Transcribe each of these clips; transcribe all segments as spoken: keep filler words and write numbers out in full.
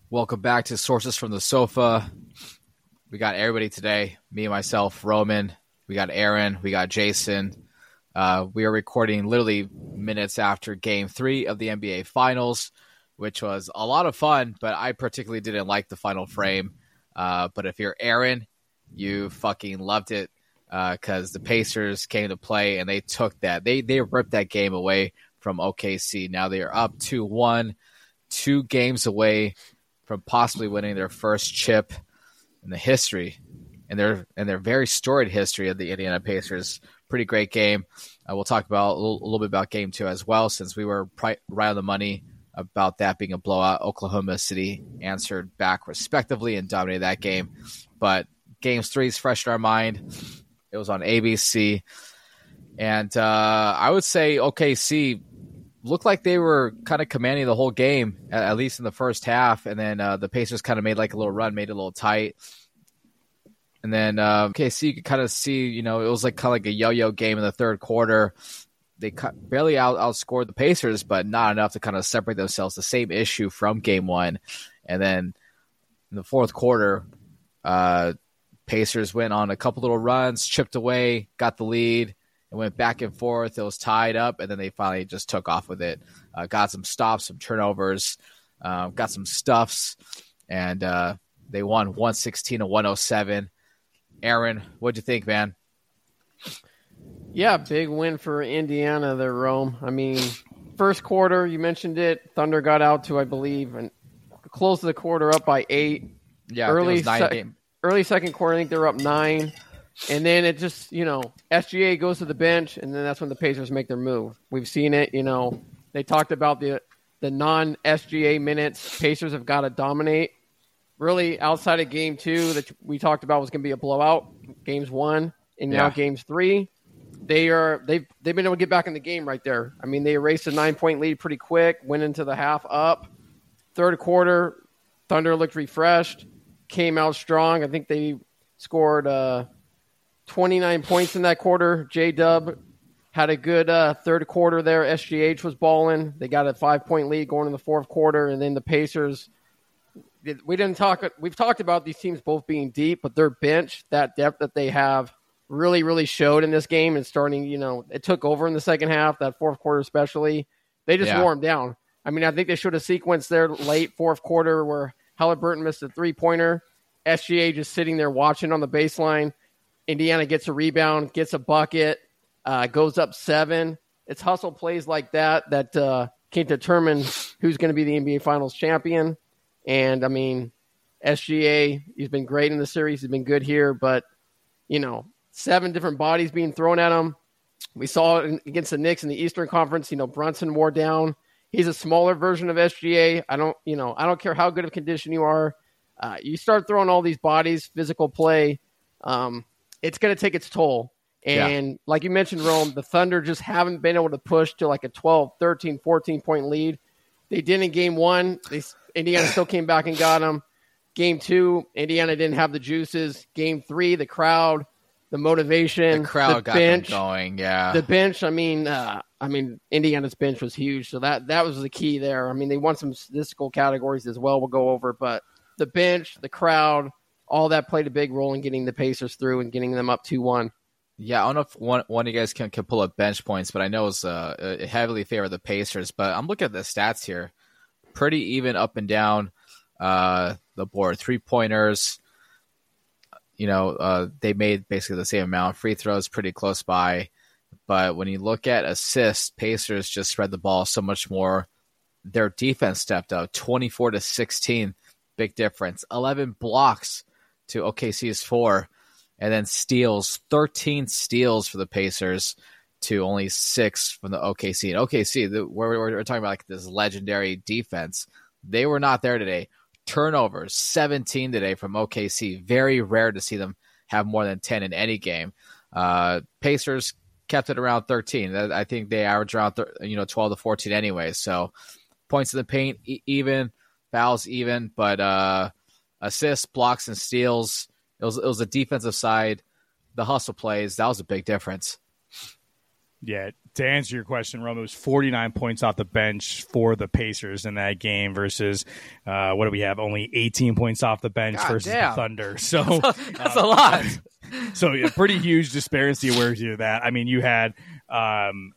Welcome back to Sources from the Sofa. We got everybody today. Me, myself, Roman. We got Aaron. We got Jason. Uh, we are recording literally minutes after Game three of the N B A Finals, which was a lot of fun, but I particularly didn't like the final frame. Uh, but if you're Aaron, you fucking loved it because uh, the Pacers came to play and they took that. They, they ripped that game away from O K C. Now they are up two one, two games away from possibly winning their first chip in the history, and their and their very storied history of the Indiana Pacers. Pretty great game. Uh, we'll talk about a little, a little bit about game two as well, since we were pri- right on the money about that being a blowout. Oklahoma City answered back respectively and dominated that game. But game three is fresh in our mind. It was on A B C, and uh, I would say O K C looked like they were kind of commanding the whole game, at, at least in the first half. And then uh, the Pacers kind of made like a little run, made it a little tight. And then uh, O K C, you could kind of see, you know, it was like kind of like a yo-yo game in the third quarter. They cut, barely out, outscored the Pacers, but not enough to kind of separate themselves. The same issue from game one. And then in the fourth quarter, uh, Pacers went on a couple little runs, chipped away, got the lead. It went back and forth. It was tied up, and then they finally just took off with it. Uh, got some stops, some turnovers, uh, got some stuffs, and uh, they won one sixteen to one oh seven. Aaron, what'd you think, man? Yeah, big win for Indiana there, Rome. I mean, first quarter, you mentioned it. Thunder got out to, I believe, and closed the quarter up by eight. Yeah, early, it was nine se- game. early second quarter, I think they were up nine. And then it just, you know, S G A goes to the bench, and then that's when the Pacers make their move. We've seen it, you know. They talked about the the non-S G A minutes. Pacers have got to dominate. Really, outside of game two that we talked about was going to be a blowout, games one, and now Yeah. games three, they are they've they've been able to get back in the game right there. I mean, they erased a nine-point lead pretty quick, went into the half up. Third quarter, Thunder looked refreshed, came out strong. I think they scored uh, twenty-nine points in that quarter. J-Dub had a good uh, third quarter there. S G H was balling. They got a five-point lead going in the fourth quarter, and then the Pacers. We didn't talk. We've talked about these teams both being deep, but their bench, that depth that they have, really, really showed in this game. And starting, you know, it took over in the second half, that fourth quarter especially. They just Yeah. wore them down. I mean, I think they showed a sequence there late fourth quarter where Halliburton missed a three-pointer. S G A just sitting there watching on the baseline. Indiana gets a rebound, gets a bucket, uh, goes up seven. It's hustle plays like that that uh, can determine who's going to be the N B A Finals champion. And, I mean, S G A, he's been great in the series. He's been good here. But, you know, seven different bodies being thrown at him. We saw it against the Knicks in the Eastern Conference. You know, Brunson wore down. He's a smaller version of S G A. I don't, you know, I don't care how good of condition you are. Uh, you start throwing all these bodies, physical play, um, it's going to take its toll. And yeah. like you mentioned, Rome, the Thunder just haven't been able to push to like a twelve, thirteen, fourteen-point lead. They did in game one. They Indiana still came back and got them. Game two, Indiana didn't have the juices. Game three, the crowd, the motivation, the crowd the got bench, them going. Yeah, the bench. I mean, uh, I mean, Indiana's bench was huge, so that that was the key there. I mean, they won some statistical categories as well. We'll go over, but the bench, the crowd, all that played a big role in getting the Pacers through and getting them up two one. Yeah, I don't know if one, one of you guys can, can pull up bench points, but I know it's uh, heavily favor the Pacers. But I'm looking at the stats here. Pretty even up and down uh, the board. Three-pointers, you know, uh, they made basically the same amount. Free throws pretty close by. But when you look at assists, Pacers just spread the ball so much more. Their defense stepped up, twenty-four to sixteen. Big difference. eleven blocks to O K C's four. And then steals, thirteen steals for the Pacers to only six from the O K C. And O K C, the, we're, we're talking about like this legendary defense. They were not there today. Turnovers, seventeen today from O K C. Very rare to see them have more than ten in any game. Uh, Pacers kept it around thirteen. I think they averaged around you know twelve to fourteen anyway. So points in the paint, e- even. Fouls, even. But uh, assists, blocks, and steals, It was it was the defensive side, the hustle plays. That was a big difference. Yeah, to answer your question, Rome, it was forty-nine points off the bench for the Pacers in that game versus, uh, what do we have? Only eighteen points off the bench God versus damn. the Thunder. So That's a, that's uh, a lot. So a pretty huge disparity where you do that. I mean, you had, um,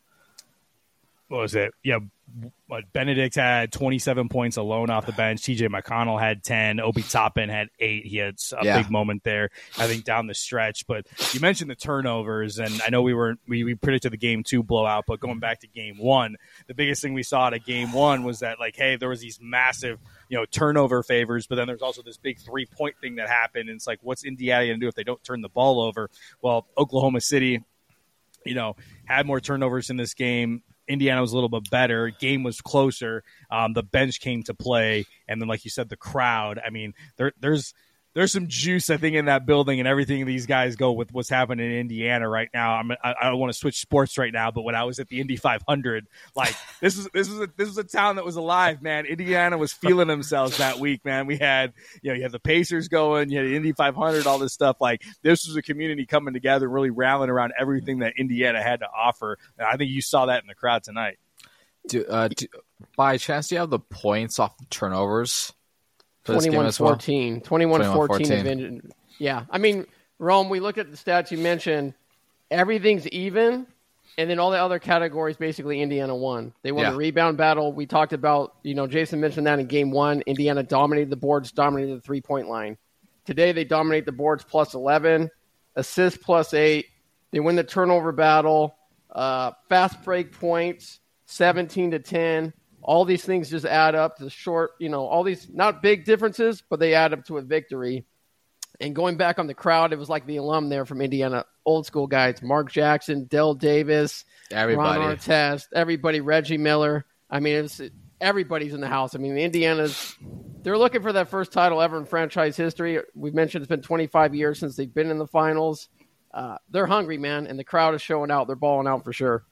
what was it? Yeah. What Benedict had twenty-seven points alone off the bench. T J McConnell had ten. Obi Toppin had eight. He had a Yeah. big moment there, I think, down the stretch. But you mentioned the turnovers, and I know we were we, we predicted the game two blowout, but going back to game one, the biggest thing we saw at a game one was that, like, hey, there was these massive, you know, turnover favors, but then there's also this big three point thing that happened. And it's like, what's Indiana going to do if they don't turn the ball over? Well, Oklahoma City, you know, had more turnovers in this game. Indiana was a little bit better. Game was closer. Um, the bench came to play, and then, like you said, the crowd. I mean, there, there's there's some juice, I think, in that building, and everything these guys go with what's happening in Indiana right now. I'm, I, I don't want to switch sports right now, but when I was at the Indy five hundred, like this is this is a, this is a town that was alive, man. Indiana was feeling themselves that week, man. We had you know you had the Pacers going, you had the Indy five hundred, all this stuff. Like this was a community coming together, really rallying around everything that Indiana had to offer. And I think you saw that in the crowd tonight. Do, uh, do, by chance, do you have the points off the turnovers? For this game twenty-one as well? fourteen. twenty-one fourteen. Yeah. I mean, Rome, we looked at the stats you mentioned. Everything's even, and then all the other categories, basically, Indiana won. They won Yeah. the rebound battle. We talked about, you know, Jason mentioned that in game one. Indiana dominated the boards, dominated the three-point line. Today, they dominate the boards plus eleven, assists plus eight. They win the turnover battle, uh, fast break points, seventeen to ten. All these things just add up to the short, you know, all these not big differences, but they add up to a victory. And going back on the crowd, it was like the alum there from Indiana, old school guys, Mark Jackson, Dell Davis, Everybody. Ron Artest, everybody, Reggie Miller. I mean, it's everybody's in the house. I mean, Indiana's, they're looking for that first title ever in franchise history. We've mentioned it's been twenty-five years since they've been in the finals. Uh, they're hungry, man, and the crowd is showing out. They're balling out for sure.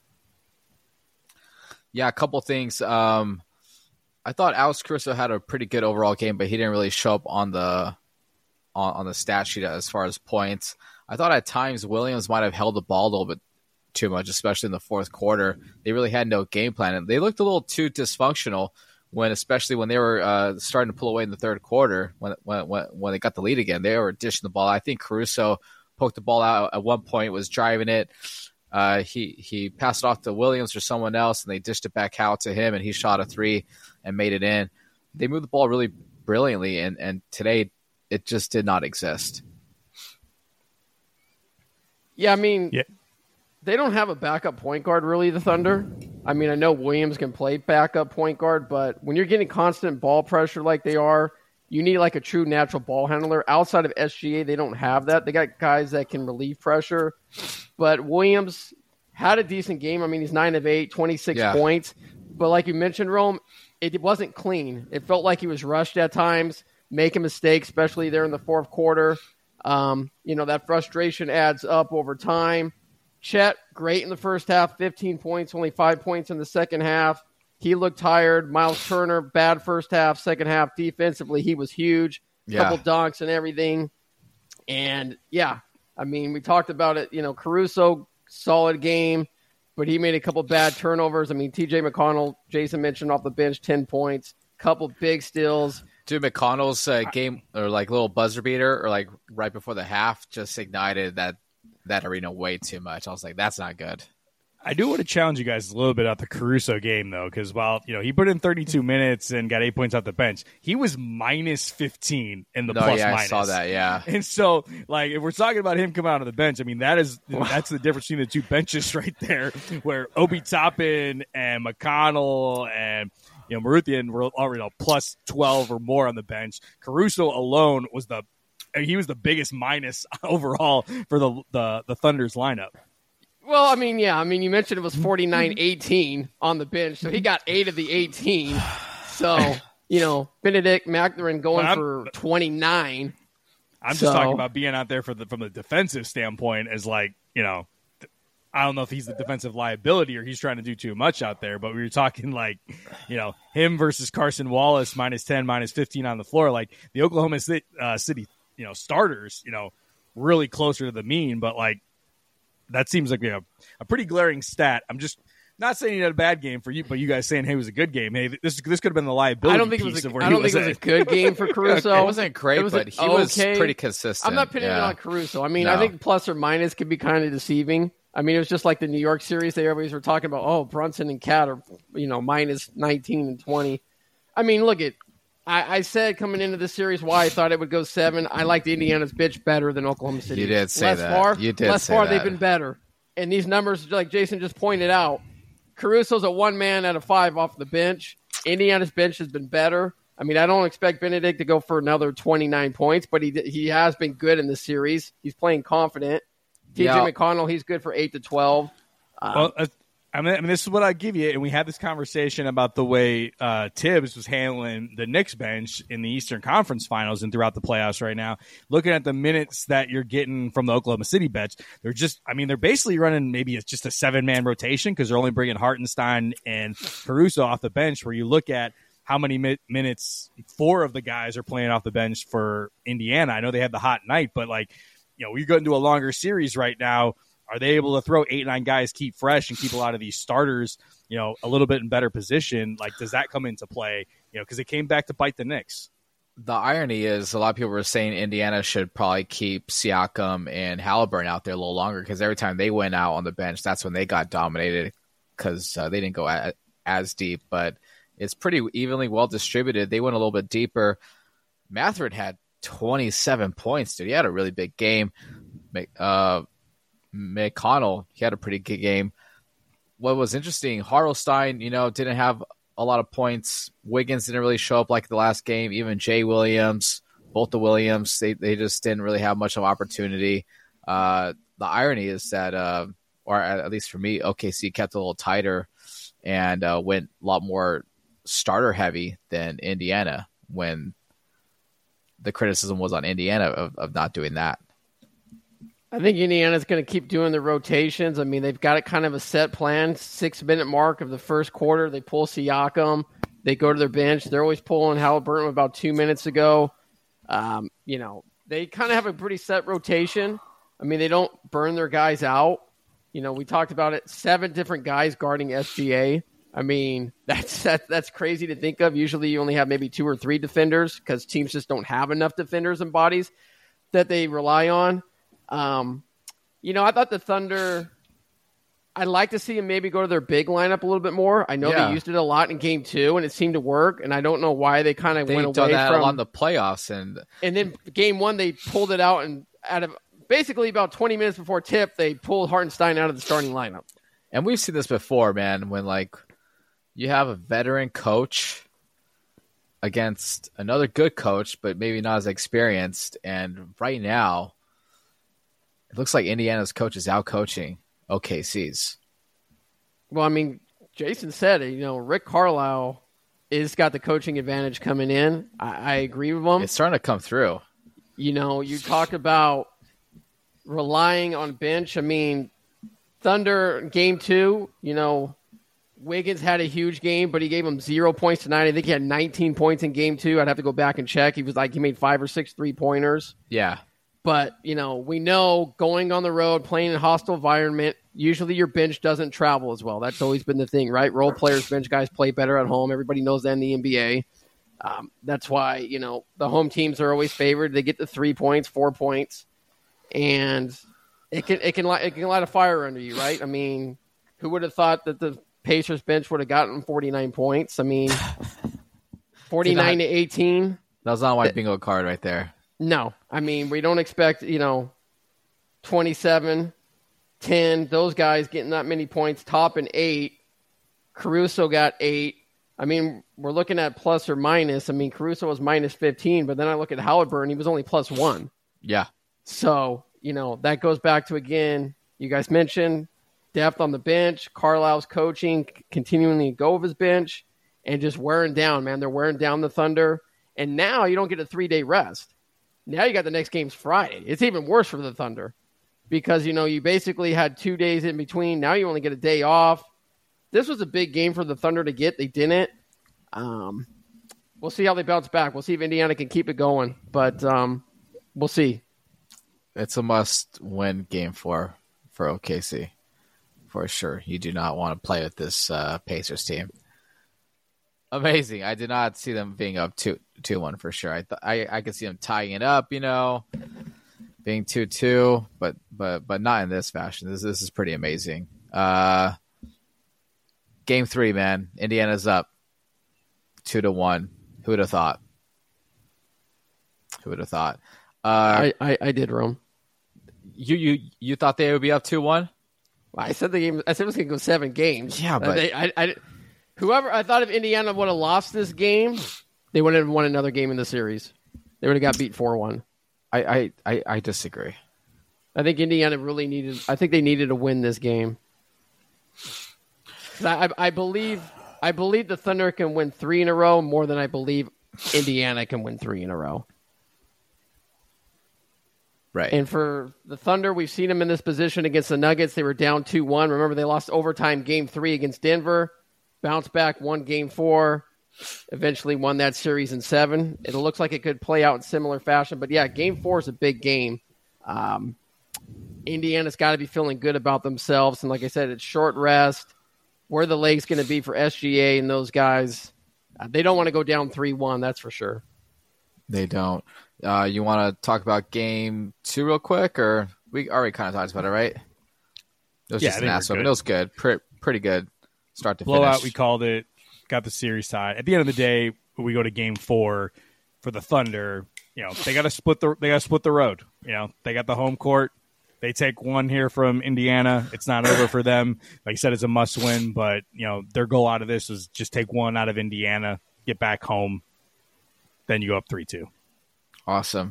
Yeah, a couple things. Um, I thought Alex Caruso had a pretty good overall game, but he didn't really show up on the on, on the stat sheet as far as points. I thought at times Williams might have held the ball a little bit too much, especially in the fourth quarter. They really had no game plan, and they looked a little too dysfunctional when, especially when they were uh, starting to pull away in the third quarter. When when when when they got the lead again, they were dishing the ball. I think Caruso poked the ball out at one point, was driving it. Uh, he he passed it off to Williams or someone else, and they dished it back out to him, and he shot a three and made it in. They moved the ball really brilliantly, and, and today it just did not exist. Yeah, I mean, Yeah. they don't have a backup point guard, really, the Thunder. I mean, I know Williams can play backup point guard, but when you're getting constant ball pressure like they are, you need like a true natural ball handler. Outside of S G A, they don't have that. They got guys that can relieve pressure. But Williams had a decent game. I mean, he's nine of eight, twenty-six Yeah. points. But like you mentioned, Rome, it wasn't clean. It felt like he was rushed at times, making mistakes, especially there in the fourth quarter. Um, you know, that frustration adds up over time. Chet, great in the first half, fifteen points, only five points in the second half. He looked tired. Miles Turner, bad first half, second half defensively. He was huge. Yeah. Couple dunks and everything. And, yeah, I mean, we talked about it. You know, Caruso, solid game, but he made a couple bad turnovers. I mean, T J McConnell, Jason mentioned off the bench, ten points, couple big steals. Dude, McConnell's uh, game or like little buzzer beater or like right before the half just ignited that that arena way too much. I was like, that's not good. I do want to challenge you guys a little bit about the Caruso game, though, because while you know he put in thirty-two minutes and got eight points off the bench, he was minus fifteen in the No, plus yeah, minus. I saw that. Yeah, And so, like, if we're talking about him coming out of the bench, I mean, that is that's the difference between the two benches right there, where Obi Toppin and McConnell and you know Maruthian were already you know, plus twelve or more on the bench. Caruso alone was the he was the biggest minus overall for the the, the Thunder's lineup. Well, I mean, yeah. I mean, you mentioned it was forty-nine eighteen on the bench, so he got eight of the eighteen. So, you know, Benedict Mathurin going for twenty-nine. I'm just So- talking about being out there for the from the defensive standpoint as like, you know, I don't know if he's the defensive liability or he's trying to do too much out there, but we were talking like, you know, him versus Carson Wallace, minus ten, minus fifteen on the floor. Like the Oklahoma City, uh, City, you know, starters, you know, really closer to the mean, but like, that seems like a, a pretty glaring stat. I'm just not saying he had a bad game for you, but you guys saying, hey, it was a good game. Hey, this this could have been the liability I don't think piece it was a, of where I he don't was think it at. was a good game for Caruso. It wasn't great, It was but a- he was okay. pretty consistent. I'm not pinning yeah. it on Caruso. I mean, No. I think plus or minus can be kind of deceiving. I mean, it was just like the New York series. They always were talking about, oh, Brunson and Cat are, you know, minus nineteen and twenty. I mean, look at, I, I said coming into the series why I thought it would go seven. I liked Indiana's bitch better than Oklahoma City. You did say less that. Far, You did less say far, that. they've been better. And these numbers, like Jason just pointed out, Caruso's a one man out of five off the bench. Indiana's bench has been better. I mean, I don't expect Benedict to go for another twenty-nine points, but he he has been good in the series. He's playing confident. T J Yeah. McConnell, he's good for eight to twelve. Uh, Well, uh, I mean, I mean, this is what I give you, and we had this conversation about the way uh, Tibbs was handling the Knicks bench in the Eastern Conference Finals and throughout the playoffs right now. Looking at the minutes that you're getting from the Oklahoma City bench, they're just, I mean, they're basically running maybe it's just a seven-man rotation because they're only bringing Hartenstein and Caruso off the bench. Where you look at how many mi- minutes four of the guys are playing off the bench for Indiana. I know they had the hot night, but like, you know, we go into a longer series right now. Are they able to throw eight, nine guys, keep fresh, and keep a lot of these starters, you know, a little bit in better position? Like, does that come into play? You know, because it came back to bite the Knicks. The irony is a lot of people were saying Indiana should probably keep Siakam and Halliburton out there a little longer because every time they went out on the bench, that's when they got dominated because uh, they didn't go a- as deep. But it's pretty evenly well distributed. They went a little bit deeper. Matherin had twenty-seven points, dude. He had a really big game. Uh, McConnell, he had a pretty good game. What was interesting, Hartenstein, you know, didn't have a lot of points. Wiggins didn't really show up like the last game. Even Jay Williams, both the Williams, they, they just didn't really have much of opportunity. Uh, the irony is that, uh, or at least for me, O K C kept a little tighter and uh, went a lot more starter heavy than Indiana when the criticism was on Indiana of, of not doing that. I think Indiana's going to keep doing the rotations. I mean, they've got a kind of a set plan. Six-minute mark of the first quarter, they pull Siakam. They go to their bench. They're always pulling Halliburton about two minutes ago. Um, you know, they kind of have a pretty set rotation. I mean, they don't burn their guys out. You know, we talked about it. Seven different guys guarding S G A. I mean, that's that, that's crazy to think of. Usually you only have maybe two or three defenders because teams just don't have enough defenders and bodies that they rely on. Um, you know, I thought the Thunder, I'd like to see them maybe go to their big lineup a little bit more. I know Yeah. they used it a lot in game two and it seemed to work. And I don't know why they kind of They went done away that from a lot in the playoffs, and and then game one, they pulled it out and out of basically about twenty minutes before tip, they pulled Hartenstein out of the starting lineup. and we've seen this before, man. When like you have a veteran coach against another good coach, but maybe not as experienced, and right now it looks like Indiana's coach is out coaching O K C's. Well, I mean, Jason said it, you know, Rick Carlisle is got the coaching advantage coming in. I, I agree with him. It's starting to come through. You know, you talk about relying on bench. I mean, Thunder game two, you know, Wiggins had a huge game, but he gave him zero points tonight. I think he had nineteen points in game two. I'd have to go back and check. He was like, he made five or six three-pointers. Yeah. But, you know, we know going on the road, playing in a hostile environment, usually your bench doesn't travel as well. That's always been the thing, right? Role players, bench guys play better at home. Everybody knows that in the N B A. Um, that's why, you know, the home teams are always favored. They get the three points, four points, and it can it can light, it can light a fire under you, right? I mean, who would have thought that the Pacers bench would have gotten forty-nine points? I mean, forty-nine to eighteen. That was not my bingo card right there. No, I mean, we don't expect, you know, twenty-seven, ten, those guys getting that many points, top and eight. Caruso got eight. I mean, we're looking at plus or minus. I mean, Caruso was minus fifteen, but then I look at Halliburton, he was only plus one. Yeah. So, you know, that goes back to, again, you guys mentioned depth on the bench, Carlisle's coaching, continuing to go of his bench, and just wearing down, man. They're wearing down the Thunder. And now you don't get a three-day rest. Now you got the next game's Friday. It's even worse for the Thunder because, you know, you basically had two days in between. Now you only get a day off. This was a big game for the Thunder to get. They didn't. Um, we'll see how they bounce back. We'll see if Indiana can keep it going. But um, we'll see. It's a must-win game for for O K C. For sure. You do not want to play with this uh, Pacers team. Amazing. I did not see them being up two two one for sure. I th- I I could see them tying it up, you know, being two two, but but but not in this fashion. This this is pretty amazing. Uh, game three, man. Indiana's up two to one. Who would have thought? Who would have thought? Uh, I, I I did, Rome. You you you thought they would be up two one? I said the game. I said it was going to go seven games. Yeah, but they, I, I, whoever I thought if Indiana would have lost this game, they wouldn't have won another game in the series. They would have got beat four one. I, I, I, I disagree. I think Indiana really needed. I think they needed to win this game. I, I, I believe. I believe the Thunder can win three in a row more than I believe Indiana can win three in a row. Right. And for the Thunder, we've seen them in this position against the Nuggets. They were down two one. Remember, they lost overtime game three against Denver. Bounced back, won game four. Eventually won that series in seven. It looks like it could play out in similar fashion. But, yeah, game four is a big game. Um, Indiana's got to be feeling good about themselves. And like I said, it's short rest. Where the leg's going to be for S G A and those guys. Uh, they don't want to go down three one, that's for sure. They don't. Uh, you want to talk about game two real quick, or we already kind of talked about it, right? It was Yeah, just I an think ass we're one. good. It was good. Pretty, pretty good start to Blowout, finish. we called it. Got the series tied. At the end of the day, we go to game four for the Thunder. You know, they got to split the they got to split the road. You know, they got the home court. They take one here from Indiana. It's not over for them. Like I said, it's a must win, but you know, their goal out of this was just take one out of Indiana, get back home, then you go up three two. Awesome.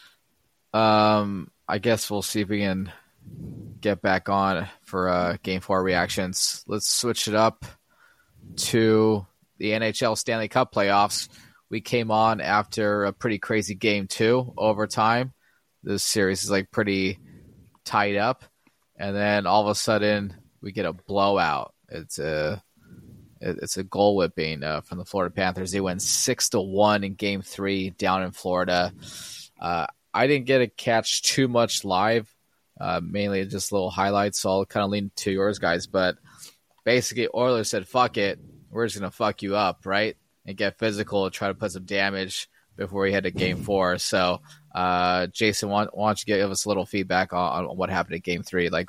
Um, I guess we'll see if we can get back on for uh, game four reactions. Let's switch it up to the N H L Stanley Cup playoffs. We came on after a pretty crazy game two overtime. This series is like pretty tied up, and then all of a sudden we get a blowout. It's a it's a goal whipping uh, from the Florida Panthers. They went six to one in game three down in Florida. Uh, I didn't get to catch too much live, uh, mainly just little highlights. So I'll kind of lean to yours guys, but basically Oilers said, "Fuck it, we're just gonna fuck you up, right?" And get physical and try to put some damage before we head to game four. So, uh, Jason, why, why don't you give us a little feedback on, on what happened at game three? Like,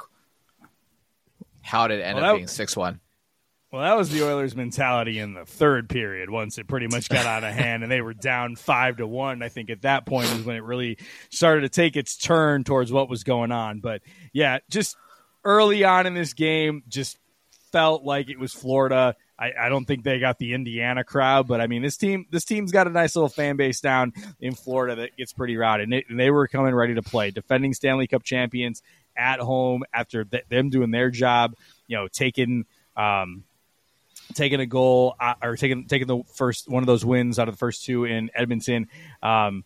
how did it end well, up that, being six one? Well, that was the Oilers' mentality in the third period once it pretty much got out of hand and they were down five to one. I think at that point is when it really started to take its turn towards what was going on. But, yeah, just early on in this game, just felt like it was Florida. I, I don't think they got the Indiana crowd, but I mean, this team, this team's got a nice little fan base down in Florida that gets pretty rowdy, and, it, and they were coming ready to play. Defending Stanley Cup champions at home after th- them doing their job, you know, taking um, taking a goal uh, or taking taking the first one of those wins out of the first two in Edmonton. Um,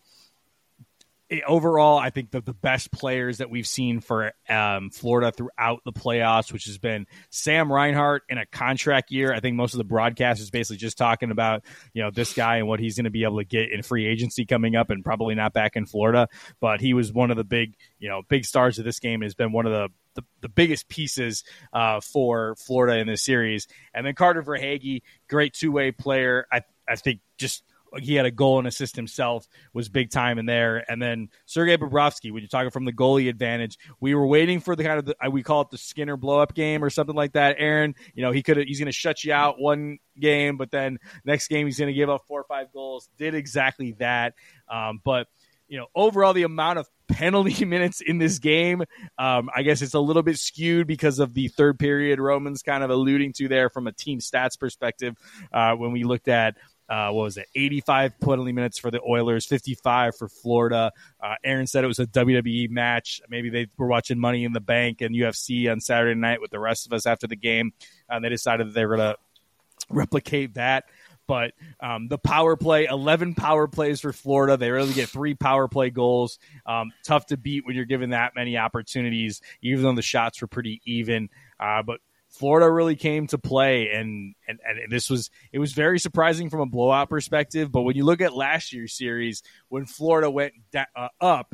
Overall, I think the, the best players that we've seen for um, Florida throughout the playoffs, which has been Sam Reinhart in a contract year. I think most of the broadcast is basically just talking about, you know, this guy and what he's going to be able to get in free agency coming up and probably not back in Florida. But he was one of the big, you know, big stars of this game, has been one of the the, the biggest pieces uh, for Florida in this series. And then Carter Verhaeghe, great two-way player. I I think just he had a goal and assist himself, was big time in there. And then Sergei Bobrovsky, when you're talking from the goalie advantage, we were waiting for the kind of, the, we call it the Skinner blow up game or something like that. Aaron, you know, he could he's going to shut you out one game, but then next game he's going to give up four or five goals. Did exactly that. Um, but, you know, overall the amount of penalty minutes in this game, um, I guess it's a little bit skewed because of the third period Roman's kind of alluding to there from a team stats perspective. Uh, when we looked at, Uh, what was it? eighty-five penalty minutes for the Oilers, fifty-five for Florida. Uh, Aaron said it was a W W E match. Maybe they were watching Money in the Bank and U F C on Saturday night with the rest of us after the game. And they decided that they were going to replicate that. But um, the power play, eleven power plays for Florida. They really get three power play goals. Um, tough to beat when you're given that many opportunities, even though the shots were pretty even. Uh, but Florida really came to play, and, and and this was it was very surprising from a blowout perspective. But when you look at last year's series, when Florida went da- uh, up,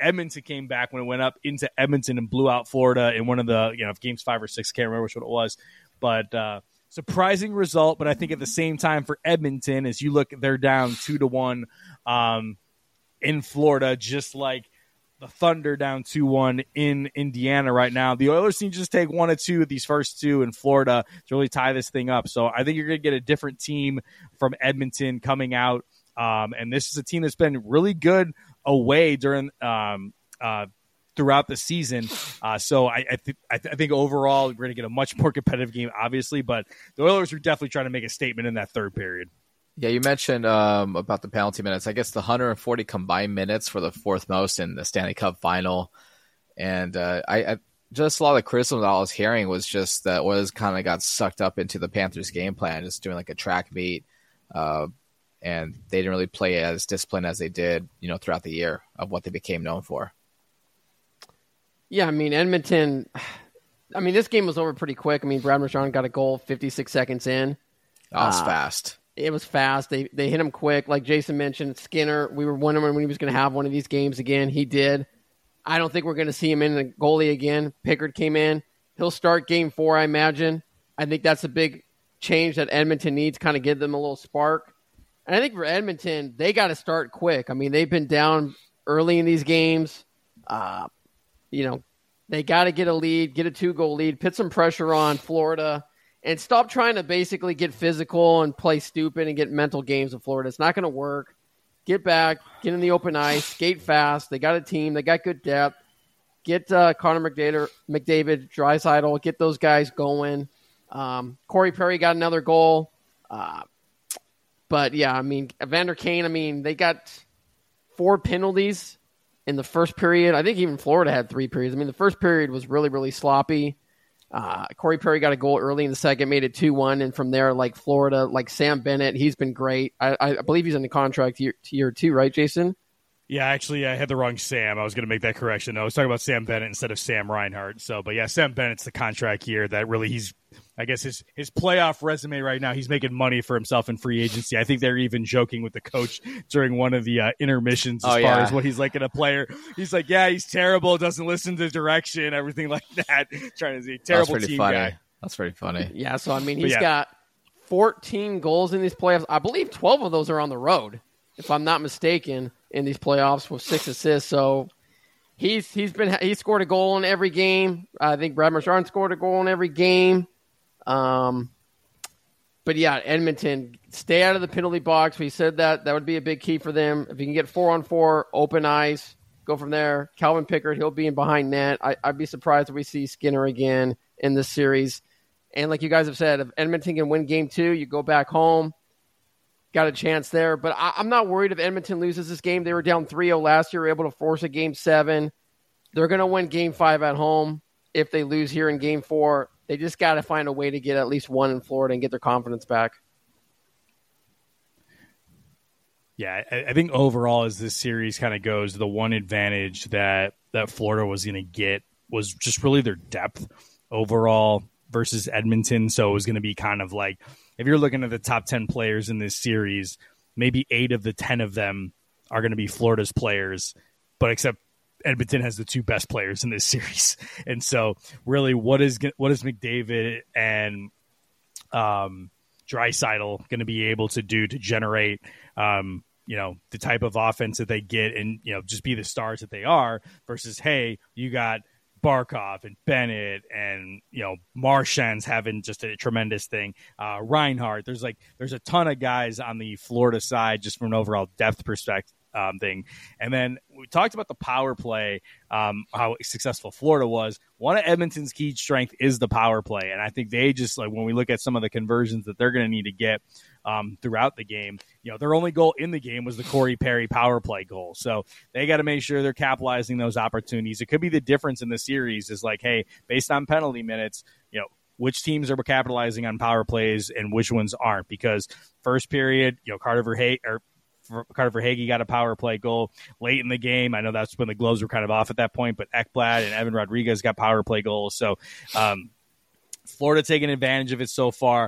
Edmonton came back when it went up into Edmonton and blew out Florida in one of the, you know, games five or six. Can't remember which one it was. But uh, surprising result. But I think at the same time for Edmonton, as you look, they're down two to one um, in Florida, just like the Thunder down two one in Indiana right now. The Oilers need to just take one or two of these first two in Florida to really tie this thing up. So I think you're going to get a different team from Edmonton coming out. Um, and this is a team that's been really good away during um, uh, throughout the season. Uh, so I, I, th- I, th- I think overall we're going to get a much more competitive game, obviously. But the Oilers are definitely trying to make a statement in that third period. Yeah, you mentioned um, about the penalty minutes. I guess the one hundred forty combined minutes for the fourth most in the Stanley Cup final. And uh, I, I just a lot of the criticism that I was hearing was just that Oilers kind of got sucked up into the Panthers' game plan, just doing like a track meet. Uh, and they didn't really play as disciplined as they did, you know, throughout the year of what they became known for. Yeah, I mean, Edmonton, I mean, this game was over pretty quick. I mean, Brad Marchand got a goal fifty-six seconds in. That was uh, fast. It was fast. They they hit him quick. Like Jason mentioned, Skinner, we were wondering when he was going to have one of these games again. He did. I don't think we're going to see him in the goalie again. Pickard came in. He'll start game four, I imagine. I think that's a big change that Edmonton needs, kind of give them a little spark. And I think for Edmonton, they got to start quick. I mean, they've been down early in these games. Uh, you know, they got to get a lead, get a two-goal lead, put some pressure on Florida, and stop trying to basically get physical and play stupid and get mental games with Florida. It's not going to work. Get back, get in the open ice, skate fast. They got a team. They got good depth. Get uh, Connor McDavid, McDavid, Draisaitl, get those guys going. Um, Corey Perry got another goal. Uh, but, yeah, I mean, Evander Kane, I mean, they got four penalties in the first period. I think even Florida had three periods. I mean, the first period was really, really sloppy. Uh, Corey Perry got a goal early in the second, made it two one, and from there, like Florida, like Sam Bennett, he's been great. I, I believe he's in the contract year, year two, right, Jason? Yeah, actually, I had the wrong Sam. I was going to make that correction. I was talking about Sam Bennett instead of Sam Reinhart. So, but yeah, Sam Bennett's the contract year that really he's, I guess his his playoff resume right now, he's making money for himself in free agency. I think they're even joking with the coach during one of the uh, intermissions as oh, far yeah. as what he's like in a player. He's like, yeah, he's terrible, doesn't listen to direction, everything like that. Trying to see terrible That's pretty team funny. guy. That's pretty funny. Yeah, so I mean, he's yeah. got fourteen goals in these playoffs. I believe twelve of those are on the road, if I'm not mistaken, in these playoffs with six assists. So he's he's been he scored a goal in every game. I think Brad Marchand scored a goal in every game. Um, but yeah, Edmonton, stay out of the penalty box. We said that that would be a big key for them. If you can get four on four, open ice, go from there. Calvin Pickard, he'll be in behind net. I, I'd be surprised if we see Skinner again in this series. And like you guys have said, if Edmonton can win game two, you go back home. Got a chance there. But I, I'm not worried if Edmonton loses this game. They were down three oh last year, able to force a game seven. They're going to win game five at home. If they lose here in game four, they just got to find a way to get at least one in Florida and get their confidence back. Yeah, I, I think overall as this series kind of goes, the one advantage that, that Florida was going to get was just really their depth overall versus Edmonton. So it was going to be kind of like, if you're looking at the top ten players in this series, maybe eight of the ten of them are going to be Florida's players, but except Edmonton has the two best players in this series. And so really what is what is McDavid and um, Draisaitl going to be able to do to generate, um, you know, the type of offense that they get and, you know, just be the stars that they are versus, hey, you got Barkov and Bennett and, you know, Marchand's having just a tremendous thing. Uh, Reinhart, there's like, there's a ton of guys on the Florida side just from an overall depth perspective. Um, thing. And then we talked about the power play, um, how successful Florida was. One of Edmonton's key strength is the power play. And I think they just, like, when we look at some of the conversions that they're going to need to get um, throughout the game, you know, their only goal in the game was the Corey Perry power play goal. So they got to make sure they're capitalizing those opportunities. It could be the difference in the series is like, hey, based on penalty minutes, you know, which teams are capitalizing on power plays and which ones aren't, because first period, you know, Carter Verhaeghe or Carter Verhaeghe got a power play goal late in the game. I know that's when the gloves were kind of off at that point, but Ekblad and Evan Rodriguez got power play goals. So um, Florida taking advantage of it so far.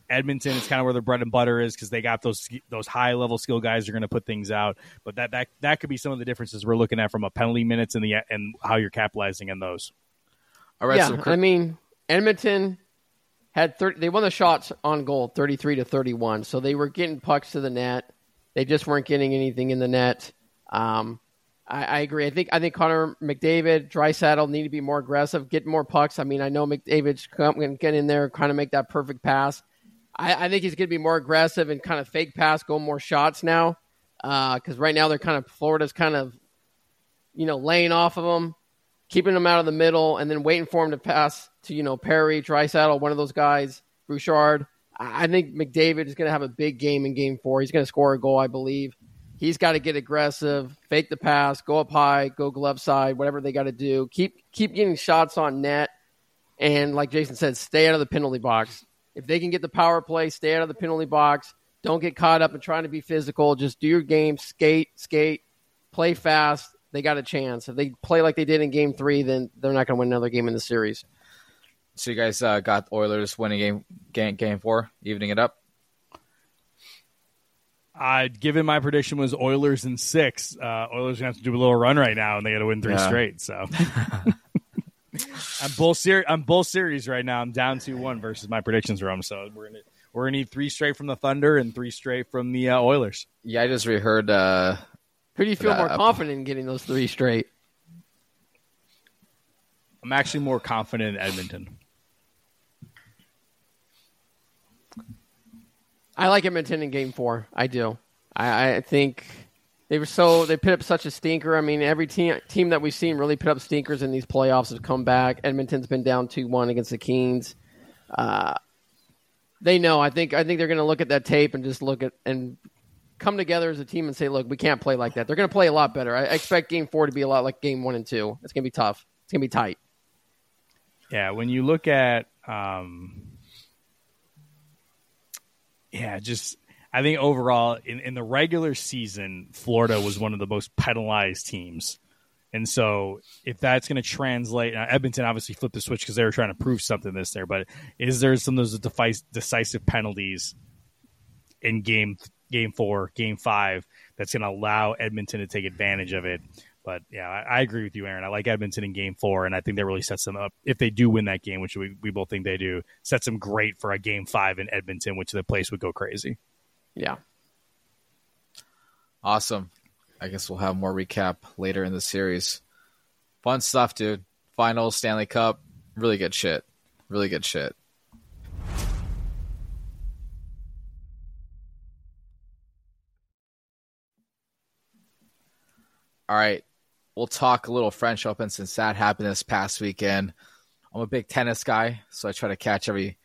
Edmonton is kind of where the bread and butter is because they got those those high level skill guys who are going to put things out. But that that that could be some of the differences we're looking at from a penalty minutes and the and how you're capitalizing on those. All right, yeah, so I mean Edmonton had thirty, they won the shots on goal thirty-three to thirty-one, so they were getting pucks to the net. They just weren't getting anything in the net. Um, I, I agree. I think I think Connor McDavid, Draisaitl need to be more aggressive, get more pucks. I mean, I know McDavid's going to get in there, kind of make that perfect pass. I, I think he's going to be more aggressive and kind of fake pass, go more shots now. Because uh, right now they're kind of Florida's kind of, you know, laying off of them, keeping them out of the middle, and then waiting for him to pass to, you know, Perry, Draisaitl, one of those guys, Bouchard. I, I think McDavid is going to have a big game in Game Four. He's going to score a goal, I believe. He's got to get aggressive, fake the pass, go up high, go glove side, whatever they got to do. Keep keep getting shots on net, and like Jason said, stay out of the penalty box. If they can get the power play, stay out of the penalty box. Don't get caught up in trying to be physical. Just do your game, skate, skate, play fast. They got a chance. If they play like they did in Game Three, then they're not going to win another game in the series. So you guys uh, got Oilers winning game, game game four, evening it up. Uh, given my prediction was Oilers in six, uh, Oilers gonna have to do a little run right now, and they got to win three Yeah. straight. So I'm both ser- I'm both series right now. I'm down two one versus my predictions room. So we're gonna we're gonna need three straight from the Thunder and three straight from the uh, Oilers. Yeah, I just reheard. Uh, Who do you feel Uh, more confident in getting those three straight? I'm actually more confident in Edmonton. I like Edmonton in Game Four. I do. I, I think they were so they put up such a stinker. I mean, every team team that we've seen really put up stinkers in these playoffs has come back. Edmonton's been down two one against the Kings. Uh, they know. I think. I think they're going to look at that tape and just look at and come together as a team and say, "Look, we can't play like that." They're going to play a lot better. I, I expect Game Four to be a lot like Game One and Two. It's going to be tough. It's going to be tight. Yeah, when you look at, um, yeah, just I think overall in, in the regular season, Florida was one of the most penalized teams. And so if that's going to translate, now Edmonton obviously flipped the switch because they were trying to prove something this there, but is there some of those defice, decisive penalties in game game four, game five, that's going to allow Edmonton to take advantage of it? But, yeah, I, I agree with you, Aaron. I like Edmonton in game four, and I think that really sets them up. If they do win that game, which we, we both think they do, sets them great for a game five in Edmonton, which the place would go crazy. Yeah. awesome. I guess we'll have more recap later in the series. Fun stuff, dude. Finals, Stanley Cup. Really good shit. Really good shit. All right. We'll talk a little French Open since that happened this past weekend. I'm a big tennis guy, so I try to catch every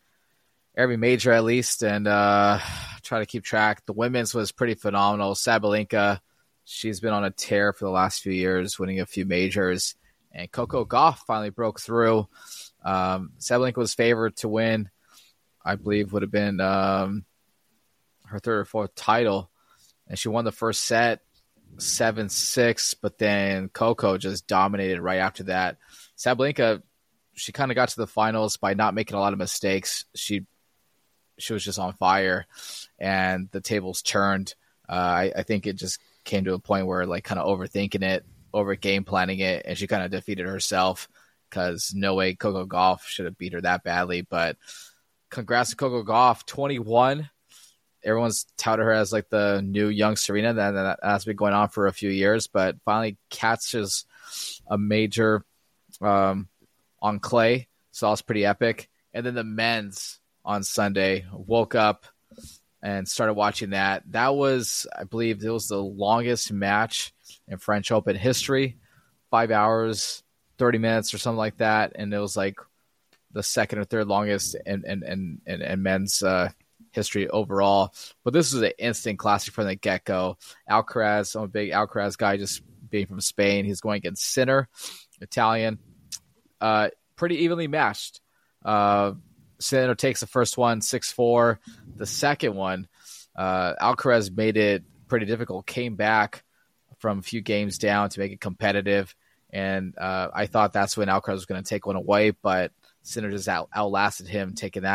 every major at least and uh, try to keep track. The women's was pretty phenomenal. Sabalenka, she's been on a tear for the last few years, winning a few majors. And Coco Gauff finally broke through. Um, Sabalenka was favored to win, I believe would have been um, her third or fourth title. And she won the first set, seven six, but then Coco just dominated right after that. Sabalenka, she kind of got to the finals by not making a lot of mistakes. She she was just on fire, and the tables turned. Uh, I, I think it just came to a point where, like, kind of overthinking it, over game planning it, and she kind of defeated herself because no way Coco Gauff should have beat her that badly. But congrats to Coco Gauff, twenty-one. Everyone's touted her as like the new young Serena. That, that that's been going on for a few years, but finally catches a major um, on clay. So that's pretty epic. And then the men's on Sunday, woke up and started watching that. That was, I believe, it was the longest match in French Open history, five hours, thirty minutes or something like that. And it was like the second or third longest in, in, in, in, in men's uh, history overall. But this was an instant classic from the get-go. Alcaraz, I'm a big Alcaraz guy, just being from Spain. He's going against Sinner, Italian. Uh, pretty evenly matched. Uh, Sinner takes the first one, six four. The second one, uh, Alcaraz made it pretty difficult, came back from a few games down to make it competitive. And uh, I thought that's when Alcaraz was going to take one away, but Sinner just out, outlasted him, taking that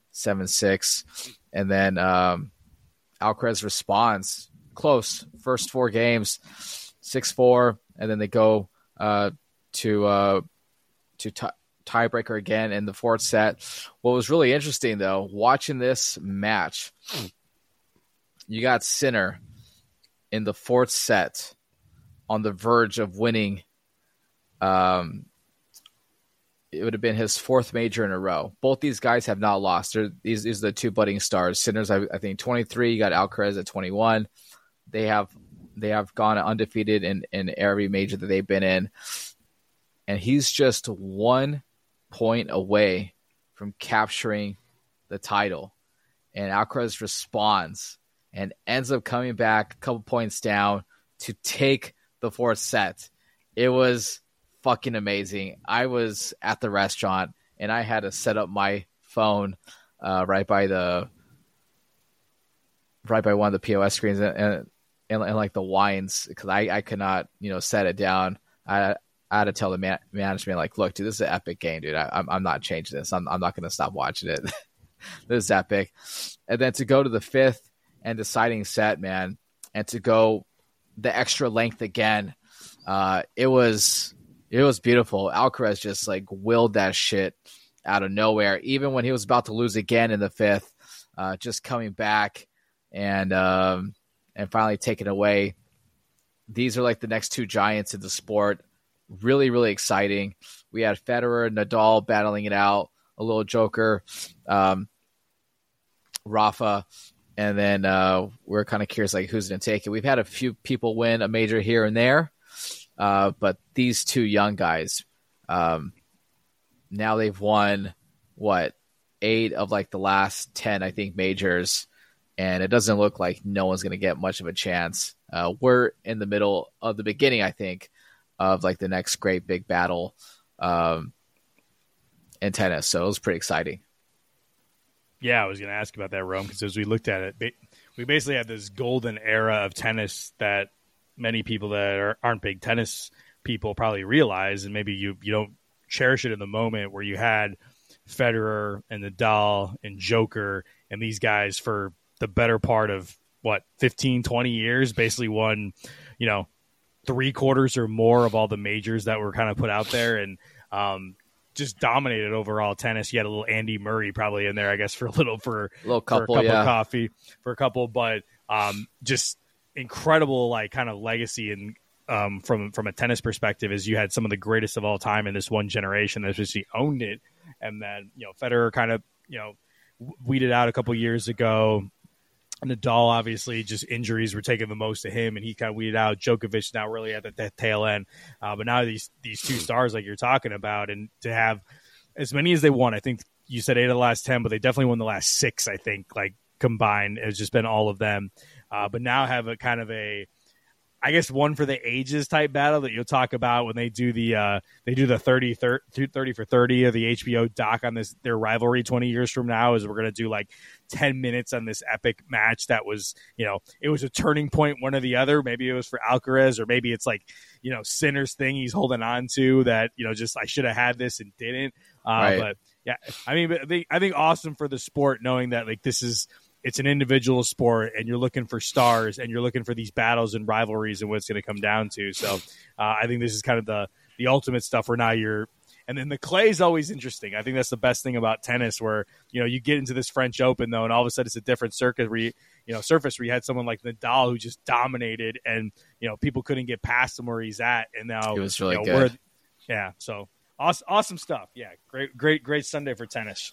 seven six. And then um, Alcaraz responds close. First four games, six four. And then they go uh, to uh, to t- tiebreaker again in the fourth set. What was really interesting, though, watching this match, you got Sinner in the fourth set on the verge of winning. Um, it would have been his fourth major in a row. Both these guys have not lost. They're, these, these are the two budding stars. Sinner's, I, I think, twenty-three. You got Alcaraz at twenty-one. They have they have gone undefeated in, in every major that they've been in. And he's just one point away from capturing the title. And Alcaraz responds and ends up coming back a couple points down to take the fourth set. It was fucking amazing. I was at the restaurant and I had to set up my phone uh, right by the right by one of the P O S screens and and, and, and like the wines, because I, I could not, you know, set it down. I I had to tell the man- management, like, look, dude, this is an epic game, dude. I, I'm I'm not changing this. I'm I'm not going to stop watching it. This is epic. And then to go to the fifth and deciding set, man, and to go the extra length again, uh, it was it was beautiful. Alcaraz just like willed that shit out of nowhere, even when he was about to lose again in the fifth, uh, just coming back and um, and finally taking away. These are like the next two giants in the sport. Really, really exciting. We had Federer and Nadal battling it out, a little joker, um, Rafa, and then uh, we're kind of curious like who's going to take it. We've had a few people win a major here and there, uh, but these two young guys, um, now they've won, what, eight of like the last ten, I think, majors, and it doesn't look like no one's going to get much of a chance. Uh, we're in the middle of the beginning, I think, of like the next great big battle um, in tennis. So it was pretty exciting. Yeah, I was going to ask about that, Rome, because as we looked at it, we basically had this golden era of tennis that many people that are, aren't big tennis people probably realize, and maybe you, you don't cherish it in the moment, where you had Federer and Nadal and Joker and these guys for the better part of, what, fifteen, twenty years, basically won, you know, three quarters or more of all the majors that were kind of put out there, and um, just dominated overall tennis. You had a little Andy Murray probably in there, I guess, for a little for, a little couple, for a cup yeah. of coffee, for a couple, but um, just incredible, like, kind of legacy and um, from from a tennis perspective, is you had some of the greatest of all time in this one generation that just owned it, and then, you know, Federer kind of, you know, weeded out a couple years ago. Nadal, obviously, just injuries were taking the most of him, and he kind of weeded out. Djokovic now really at the, the tail end. Uh, but now these these two stars like you're talking about, and to have as many as they won, I think you said eight of the last ten, but they definitely won the last six, I think, like combined. It's just been all of them. Uh, but now have a kind of a, I guess, one for the ages type battle that you'll talk about when they do the uh, they do the thirty, thirty, thirty for thirty of the H B O doc on this their rivalry twenty years from now. Is we're going to do like ten minutes on this epic match that was, you know, it was a turning point, one or the other. Maybe it was for Alcaraz, or maybe it's like, you know, Sinner's thing he's holding on to that, you know, just I should have had this and didn't. Uh, Right. But yeah, I mean, I think I think awesome for the sport, knowing that like this is. It's an individual sport, and you're looking for stars, and you're looking for these battles and rivalries and what it's going to come down to. So uh, I think this is kind of the the ultimate stuff where now you're – and then the clay is always interesting. I think that's the best thing about tennis, where, you know, you get into this French Open, though, and all of a sudden it's a different circuit where you, you know, surface where you had someone like Nadal who just dominated, and, you know, people couldn't get past him where he's at. And now – It was really you know, good. we're, yeah, so awesome, awesome stuff. Yeah, great, great, great Sunday for tennis.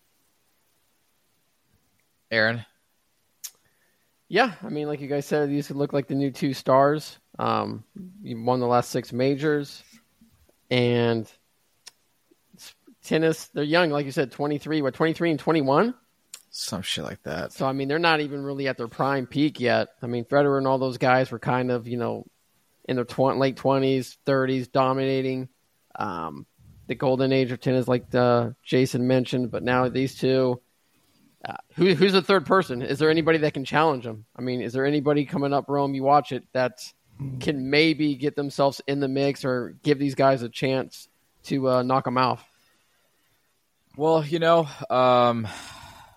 Aaron? Yeah, I mean, like you guys said, these look like the new two stars. Um, you won the last six majors, and tennis, they're young, like you said, twenty-three, what, twenty-three and twenty-one? Some shit like that. So, I mean, they're not even really at their prime peak yet. I mean, Federer and all those guys were kind of, you know, in their tw- late twenties, thirties, dominating. Um, the golden age of tennis, like the, Jason mentioned, but now these two... Uh, who, who's the third person? Is there anybody that can challenge them? I mean, is there anybody coming up, Rome, you watch it, that can maybe get themselves in the mix or give these guys a chance to uh, knock them out? Well, you know, um,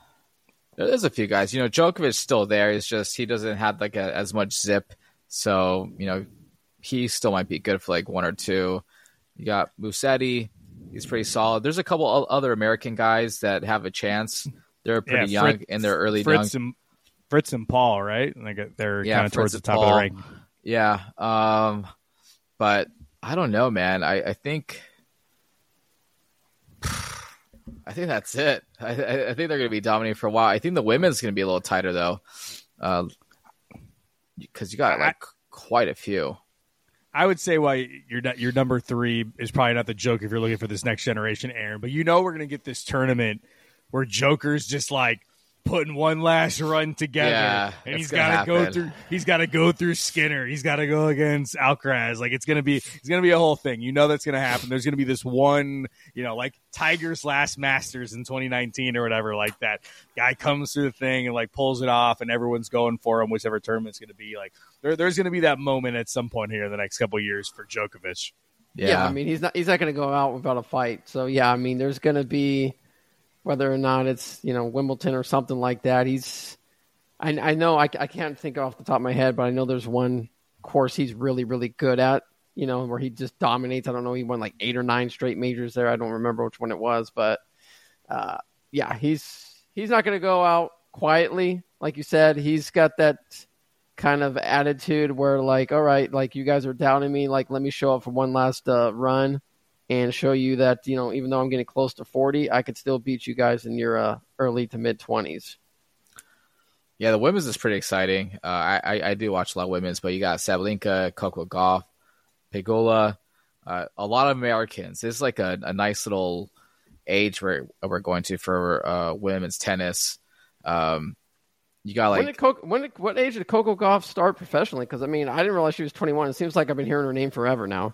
There's a few guys. You know, Djokovic's still there. It's just he doesn't have like a, as much zip. So, you know, he still might be good for like one or two. You got Musetti. He's pretty solid. There's a couple other American guys that have a chance. They're pretty yeah, young Fritz, in their early Fritz young. And, Fritz and Paul, right? Like they're Yeah, kind of towards Fritz the and top Paul. of the rank. Yeah. Um, but I don't know, man. I, I think I think that's it. I, I think they're going to be dominating for a while. I think the women's going to be a little tighter, though, because uh, you got like I, quite a few. I would say why your your number three is probably not the joke if you're looking for this next generation, Aaron. But you know we're going to get this tournament where Joker's just like putting one last run together, yeah, and he's got to go through. He's got to go through Skinner. He's got to go against Alcaraz. Like it's gonna be, it's gonna be a whole thing. You know that's gonna happen. There's gonna be this one, you know, like Tiger's last Masters in twenty nineteen or whatever. Like that guy comes through the thing and like pulls it off, and everyone's going for him, whichever tournament's gonna be. Like there, there's gonna be that moment at some point here in the next couple of years for Djokovic. Yeah. yeah, I mean he's not he's not gonna go out without a fight. So yeah, I mean there's gonna be. Whether or not it's, you know, Wimbledon or something like that. He's, I, I know, I, I can't think off the top of my head, but I know there's one course he's really, really good at, you know, where he just dominates. I don't know, he won like eight or nine straight majors there. I don't remember which one it was, but uh, yeah, he's he's not going to go out quietly. Like you said, he's got that kind of attitude where like, all right, like you guys are doubting me, like let me show up for one last uh, run. And show you that, you know, even though I'm getting close to forty, I could still beat you guys in your uh, early to mid-twenties. Yeah, the women's is pretty exciting. Uh, I, I, I do watch a lot of women's, but you got Sabalenka, Coco Gauff, Pegula, uh, a lot of Americans. It's like a, a nice little age we're, we're going to for uh, women's tennis. Um, you got like... When did Coco, when did, what age did Coco Gauff start professionally? Because, I mean, I didn't realize she was twenty-one. It seems like I've been hearing her name forever now.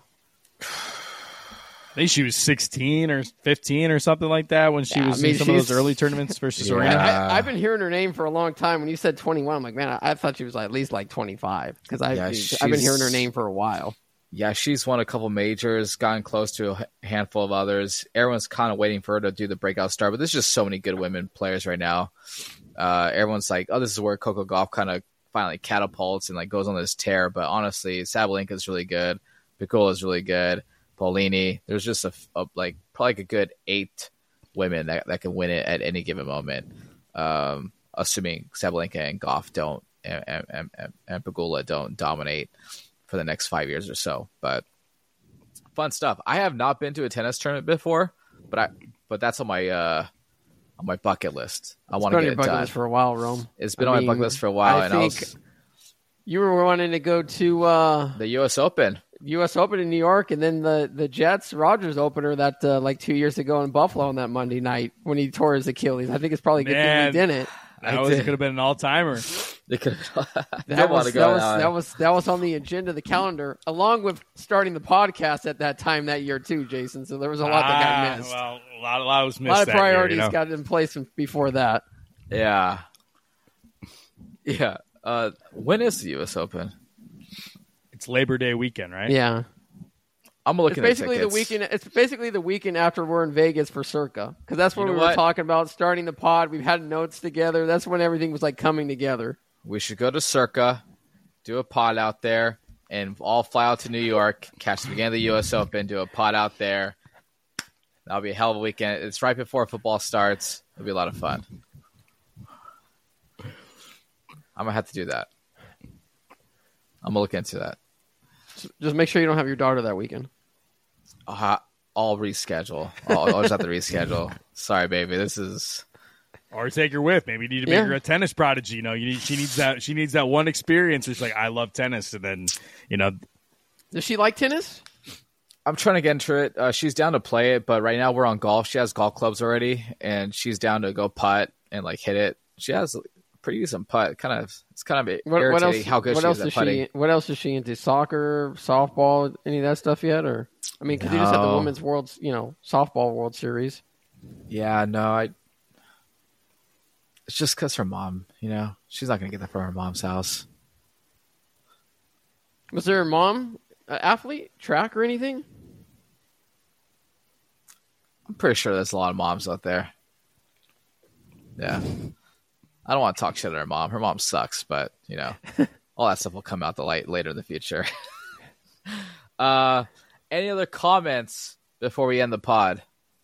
I think she was sixteen or fifteen or something like that when she yeah, was I mean, in some of those early tournaments versus yeah. Serena. I, I've been hearing her name for a long time. When you said twenty-one, I'm like, man, I, I thought she was at least like twenty-five because I've, yeah, I've been hearing her name for a while. Yeah, she's won a couple majors, gotten close to a handful of others. Everyone's kind of waiting for her to do the breakout star, but there's just so many good women players right now. Uh, everyone's like, oh, this is where Coco Gauff kind of finally catapults and like goes on this tear. But honestly, Sabalenka is really good. Pegula is really good. Paulini, there's just a, a like probably like a good eight women that, that can win it at any given moment, um, assuming Sabalenka and Gauff don't and, and, and, and Pegula don't dominate for the next five years or so. But fun stuff. I have not been to a tennis tournament before, but I but that's on my uh, on my bucket list. I want to get it bucket done list for a while, Rome. It's been I on mean, my bucket list for a while, I and I was, you were wanting to go to uh, the U S Open. U S Open in New York, and then the, the Jets Rogers opener that uh, like two years ago in Buffalo on that Monday night when he tore his Achilles. I think it's probably a good Man, thing he didn't. That was, could have been an all timer. They could. That was that was, that was that was on the agenda, the calendar, along with starting the podcast at that time that year too, Jason. So there was a lot that got ah, missed. Well, a lot, a lot was missed. A lot of priorities year, you know? got in place before that. Yeah, yeah. Uh, when is the U S Open? It's Labor Day weekend, right? Yeah. I'm looking it's basically at the weekend. It's basically the weekend after we're in Vegas for Circa, because that's what you know we were what? talking about. Starting the pod, we've had notes together. That's when everything was like coming together. We should go to Circa, do a pod out there, and all fly out to New York, catch the beginning of the U S Open, do a pod out there. That'll be a hell of a weekend. It's right before football starts. It'll be a lot of fun. I'm gonna have to do that. I'm gonna look into that. Just make sure you don't have your daughter that weekend. Uh, I'll reschedule. I'll, I'll just have to reschedule. Sorry, baby. This is. Or take her with. Maybe you need to make Yeah. her a tennis prodigy. You know, you need, she needs that. She needs that one experience. Where she's like, I love tennis, and then, you know, Does she like tennis? I'm trying to get into it. Uh, she's down to play it, but right now we're on golf. She has golf clubs already, and she's down to go putt and like hit it. She has a pretty decent putt. Kind of, it's kind of What, irritating what else? how good what she else is at is putting. she? What else is she into? Soccer, softball, any of that stuff yet? Or I mean, because you just had the No. women's world, you know, softball World Series. Yeah, no, I. It's just because her mom, you know, she's not gonna get that from her mom's house. Was there a mom an athlete, track, or anything? I'm pretty sure there's a lot of moms out there. Yeah, I don't want to talk shit at her mom. Her mom sucks, but you know, all that stuff will come out the light later in the future. uh, any other comments before we end the pod?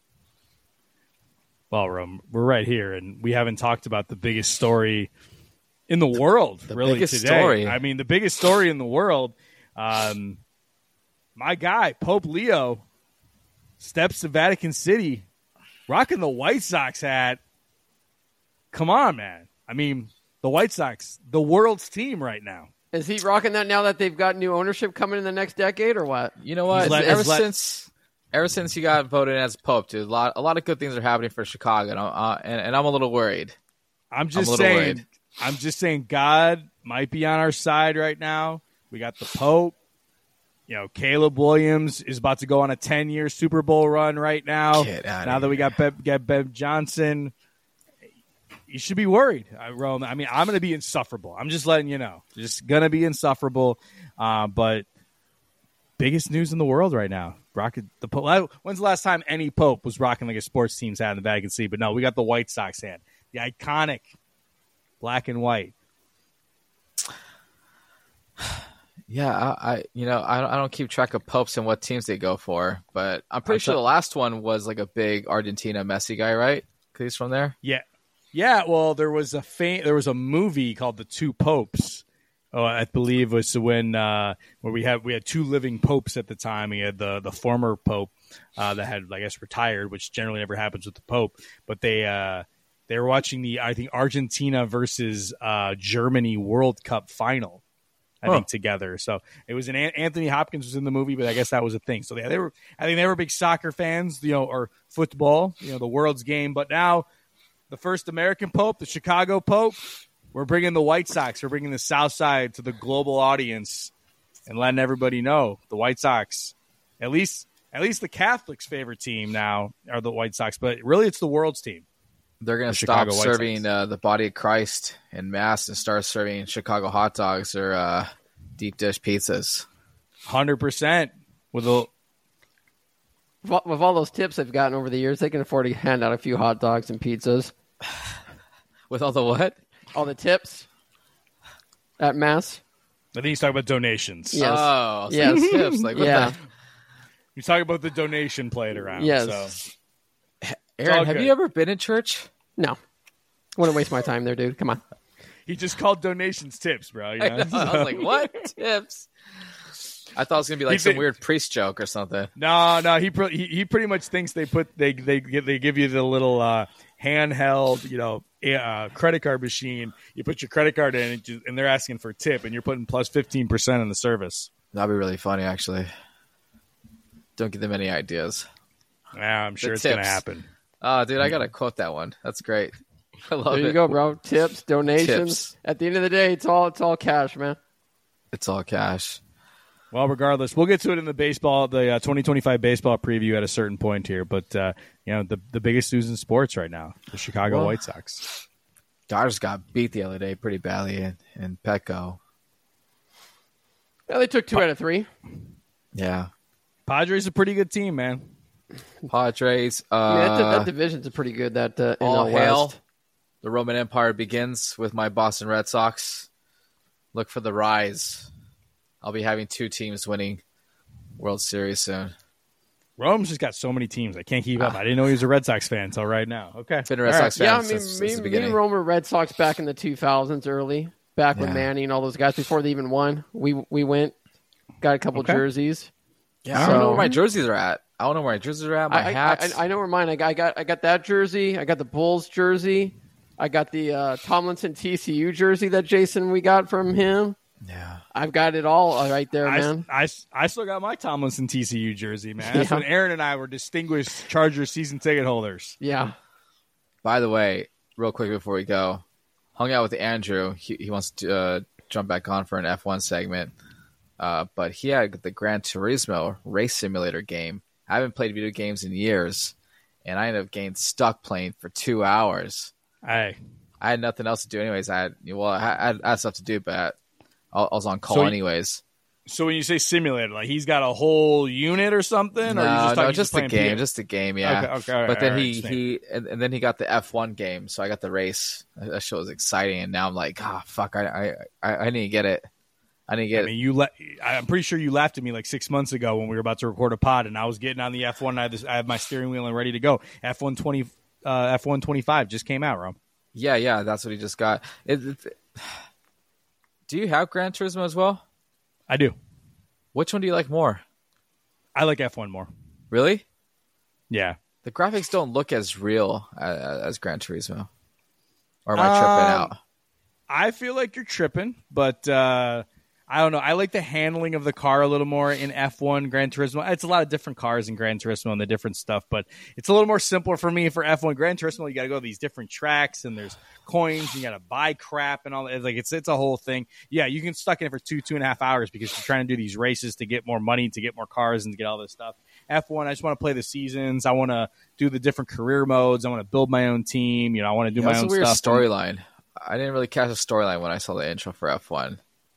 Well, Rome, we're right here, and we haven't talked about the biggest story in the world, the really, biggest today. Story. I mean, the biggest story in the world. Um, my guy, Pope Leo, steps to Vatican City, rocking the White Sox hat. Come on, man. I mean, the White Sox, the world's team right now. Is he rocking that now that they've got new ownership coming in the next decade, or what? You know what? let- ever he's let- since ever since he got voted in as Pope, dude, a lot a lot of good things are happening for Chicago, and, uh, and, and I'm a little worried. I'm just I'm a little saying. worried. I'm just saying. God might be on our side right now. We got the Pope. You know, Caleb Williams is about to go on a ten-year Super Bowl run right now. Get outta Now that we got Bev, got Bev Johnson, you should be worried, uh, Rome. I mean, I'm going to be insufferable. I'm just letting you know. Just going to be insufferable. Uh, but biggest news in the world right now. Rocket the Pope. When's the last time any Pope was rocking like a sports team's hat in the Vatican City? But no, we got the White Sox hat, the iconic black and white. Yeah, I, I you know I don't, I don't keep track of popes and what teams they go for, but I'm pretty I sure thought- the last one was like a big Argentina Messi guy, right? 'Cause he's from there. Yeah, yeah. Well, there was a fa- there was a movie called The Two Popes. Oh, I believe it was when uh, where we had we had two living popes at the time. We had the the former pope uh, that had, I guess, retired, which generally never happens with the pope. But they uh, they were watching the I think Argentina versus uh, Germany World Cup final. I Huh. think together. So it was an Anthony Hopkins was in the movie, but I guess that was a thing. So yeah, they were. I think they were big soccer fans, you know, or football, you know, the world's game. But now the first American Pope, the Chicago Pope. We're bringing the White Sox. We're bringing the South Side to the global audience and letting everybody know the White Sox, at least at least the Catholics' favorite team now are the White Sox, but really it's the world's team. They're gonna The stop Chicago White serving Sox. uh, the body of Christ in mass and start serving Chicago hot dogs or uh, deep dish pizzas. one hundred percent with a With all- with all those tips they've gotten over the years, they can afford to hand out a few hot dogs and pizzas. With all the what? All the tips at mass. I think he's talking about donations. Yes. Oh, so Yes. tips. Like, what Yeah. the? He's talking about the donation played around. Yes. So Aaron, all have good. you ever been in church? No. Wouldn't waste my time there, dude. Come on. he just called donations tips, bro. You I, know? know. I was like, what tips? I thought it was gonna be like He some think- weird priest joke or something. No, no, he, pro- he he pretty much thinks they put they they give, they give you the little uh, handheld, you know, uh, credit card machine. You put your credit card in, and, just, and they're asking for a tip, and you're putting plus fifteen percent on the service. That'd be really funny, actually. Don't give them any ideas. Yeah, I'm sure The it's gonna tips. happen. Oh, dude, I gotta quote that one. That's great. I love There it. you go, bro. Tips, donations. Tips. At the end of the day, it's all it's all cash, man. It's all cash. Well, regardless, we'll get to it in the baseball, the uh, twenty twenty-five baseball preview at a certain point here. But uh, you know, the the biggest news in sports right now: the Chicago Well, White Sox. Dodgers got beat the other day pretty badly in, in Petco. Yeah, they took two out of three. Yeah. Padres a pretty good team, man. Padres. Uh, I mean, that, that division's pretty good. That uh, N L all hail. West. The Roman Empire begins with my Boston Red Sox. Look for the rise. I'll be having two teams winning World Series soon. Rome's just got so many teams. I can't keep up. I didn't know he was a Red Sox fan until right now. Okay. Been a Red All Sox fan Yeah, I since, mean, since me, the me beginning. and Rome were Red Sox back in the two thousands, early back with Yeah. Manny and all those guys before they even won. We we went, got a couple Okay. jerseys. Yeah, I don't know So- where my jerseys are at. I don't know where my jerseys are at. My I, I, hats. I, I know where mine. I got, I got I got that jersey. I got the Bulls jersey. I got the uh, Tomlinson T C U jersey that Jason we got from him. yeah. I've got it all uh, right there, I, man. I, I still got my Tomlinson T C U jersey, man. That's Yeah. when Aaron and I were distinguished Chargers season ticket holders. Yeah. By the way, real quick before we go, hung out with Andrew. He, he wants to uh, jump back on for an F one segment. Uh, but he had the Gran Turismo race simulator game. I haven't played video games in years, and I ended up getting stuck playing for two hours. Hey, I had nothing else to do anyways. I had well, I had, I had stuff to do, but I, I was on call So you- anyways. So when you say simulator, like he's got a whole unit or something, or No, you just no, talking, just the game, just the game, yeah. Okay, okay, all right, but then all right, he he and, and then he got the F one game, so I got the race. That shit was exciting, and now I'm like, ah, oh, fuck, I I I, I need to get it. I didn't get. I mean, you. Le- I'm pretty sure you laughed at me like six months ago when we were about to record a pod, and I was getting on the F one. And I, had this, I had my steering wheel and ready to go. F one twenty, uh, F one twenty-five just came out, Rome. Yeah, yeah, that's what he just got. It, it, do you have Gran Turismo as well? I do. Which one do you like more? I like F one more. Really? Yeah. The graphics don't look as real as, as Gran Turismo. Or am I tripping um, out? I feel like you're tripping, but. Uh, I don't know. I like the handling of the car a little more in F one Gran Turismo. It's a lot of different cars in Gran Turismo and the different stuff, but it's a little more simpler for me for F one Gran Turismo. You got to go to these different tracks, and there's coins. You got to buy crap and all that. It's like it's it's a whole thing. Yeah, you can stuck in it for two two and a half hours because you're trying to do these races to get more money, to get more cars, and to get all this stuff. F one, I just want to play the seasons. I want to do the different career modes. I want to build my own team. You know, I want to do yeah, my own stuff. That's a weird stuff. storyline. I didn't really catch a storyline when I saw the intro for F one.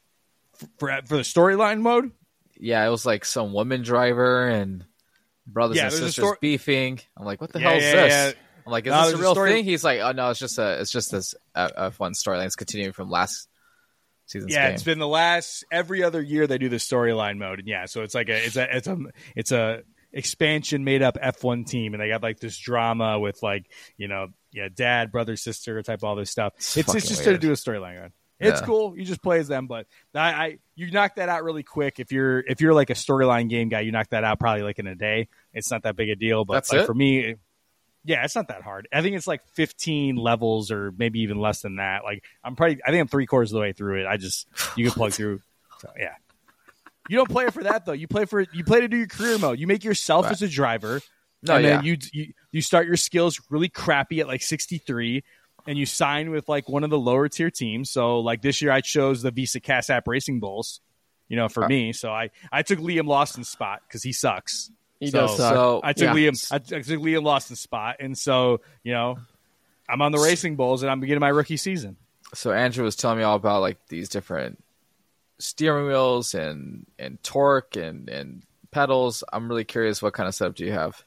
For for the storyline mode, yeah, it was like some woman driver and brothers yeah, and sisters story- beefing. I'm like, what the yeah, hell is yeah, this? Yeah. I'm like, is no, this a real story- thing? He's like, oh no, it's just a, it's just this uh, F one storyline. It's continuing from last season's yeah, game. it's been the last every other year they do the storyline mode, and yeah, so it's like a it's a it's a it's a expansion made up F one team, and they got like this drama with like you know yeah dad brother sister type all this stuff. It's, it's it's just weird. to do a storyline. Right? It's Yeah. cool. You just play as them, but I, I you knock that out really quick. If you're if you're like a storyline game guy, you knock that out probably like in a day. It's not that big a deal. But That's like it? for me, yeah, it's not that hard. I think it's like fifteen levels or maybe even less than that. Like I'm probably I think I'm three quarters of the way through it. I just you can plug through. So, yeah, you don't play it for that though. You play for you play to do your career mode. You make yourself Right. as a driver, No, and yeah. then you, you you start your skills really crappy at like sixty-three. And you sign with like one of the lower tier teams. So like this year I chose the Visa Cash App Racing Bulls, you know, for Uh, me. So I, I took Liam Lawson's spot because he sucks. He so, does suck. So I took Yeah. Liam I, I took Liam Lawson's spot. And so, you know, I'm on the Racing Bulls and I'm beginning my rookie season. So Andrew was telling me all about like these different steering wheels and and torque and and pedals. I'm really curious, what kind of setup do you have?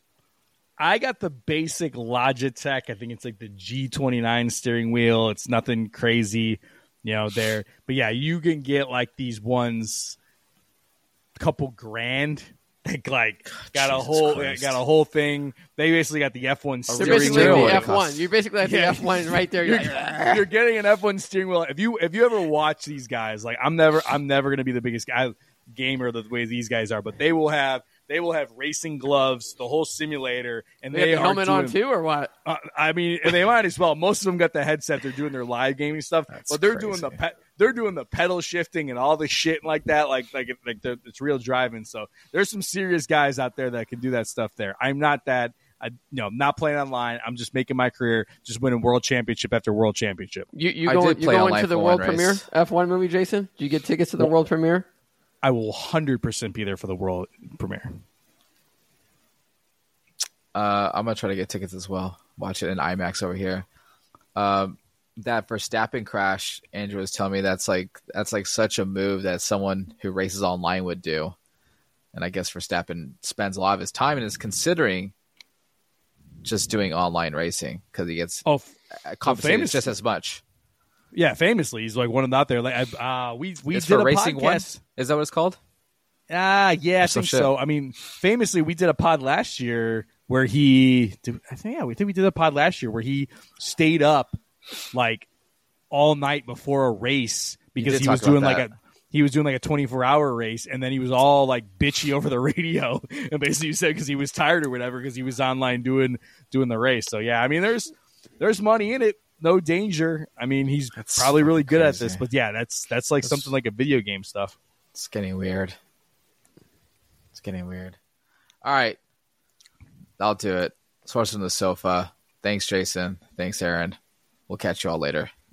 I got the basic Logitech. I think it's like the G twenty-nine steering wheel. It's nothing crazy, you know, there. But yeah, you can get like these ones, a couple grand. Like, like got a Jesus whole Christ. got a whole thing. They basically got the F one They're steering basically steering like wheel the it F one. costs. You're basically like the Yeah. F one right there. You're You're, like, you're getting an F one steering wheel. If you if you ever watch these guys, like I'm never I'm never gonna be the biggest guy gamer the way these guys are, but they will have they will have racing gloves, the whole simulator, and they they have the are helmet doing, on too, or what? Uh, I mean, and they might as well. Most of them got the headset. They're doing their live gaming stuff, That's but they're crazy. doing the pe- they're doing the pedal shifting and all the shit like that. Like like it- like the, it's real driving. So there's some serious guys out there that can do that stuff. There, I'm not that. I you know I'm not playing online. I'm just making my career, just winning world championship after world championship. You you I going did you play going online to the for world one premiere race. F one movie, Jason? Do you get tickets to the world premiere? I will one hundred percent be there for the world premiere. Uh, I'm gonna try to get tickets as well. Watch it in IMAX over here. Um, that Verstappen crash, Andrew was telling me that's like that's like such a move that someone who races online would do, and I guess Verstappen spends a lot of his time and is considering just doing online racing because he gets Oh, uh, compensated famous- just as much. yeah, famously, he's like one of them out there. Like, uh, we we It's did for a Racing One. podcast. Is that what it's called? Ah, yeah, I some think shit. so. I mean, famously, we did a pod last year where he, did, I think, yeah, we think we did a pod last year where he stayed up like all night before a race because did he was talk about doing like that. a he was doing like a twenty-four hour race, and then he was all like bitchy over the radio and basically said because he was tired or whatever because he was online doing doing the race. So yeah, I mean, there's there's money in it. No danger. I mean, he's That's probably really good at crazy. this, but yeah, that's that's like That's- something like a video game stuff. It's getting weird. It's getting weird. All right. I'll do it. Source from the sofa. Thanks, Jason. Thanks, Aaron. We'll catch you all later.